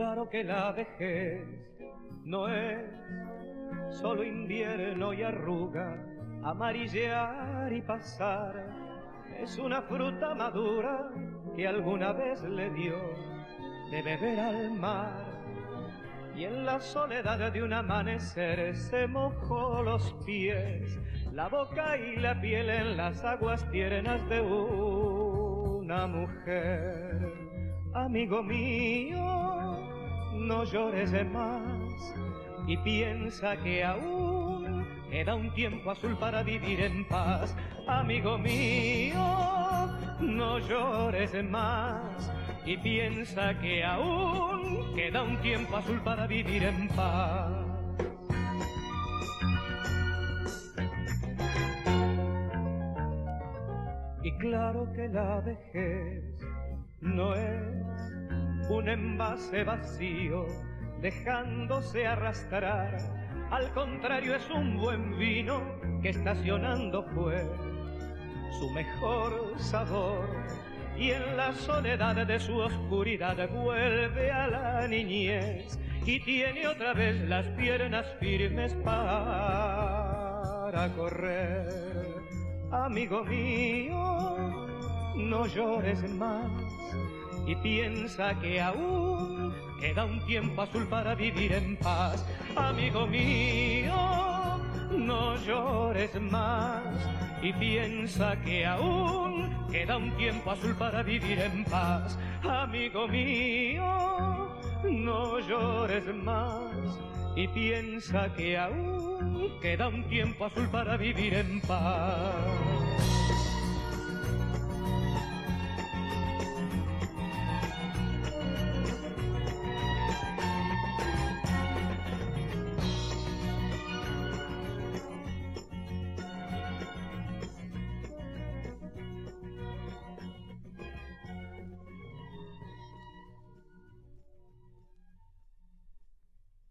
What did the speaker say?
claro que la vejez no es solo invierno y arruga, amarillear y pasar. Es una fruta madura que alguna vez le dio de beber al mar. Y en la soledad de un amanecer se mojó los pies, la boca y la piel en las aguas tiernas de una mujer. Amigo mío, no llores más y piensa que aún queda un tiempo azul para vivir en paz. Amigo mío, no llores más y piensa que aún queda un tiempo azul para vivir en paz. Y claro que la vejez no es un envase vacío dejándose arrastrar, al contrario es un buen vino que estacionando fue su mejor sabor, y en la soledad de su oscuridad vuelve a la niñez y tiene otra vez las piernas firmes para correr. Amigo mío, no llores más y piensa que aún queda un tiempo azul para vivir en paz. Amigo mío, no llores más y piensa que aún queda un tiempo azul para vivir en paz. Amigo mío, no llores más y piensa que aún queda un tiempo azul para vivir en paz.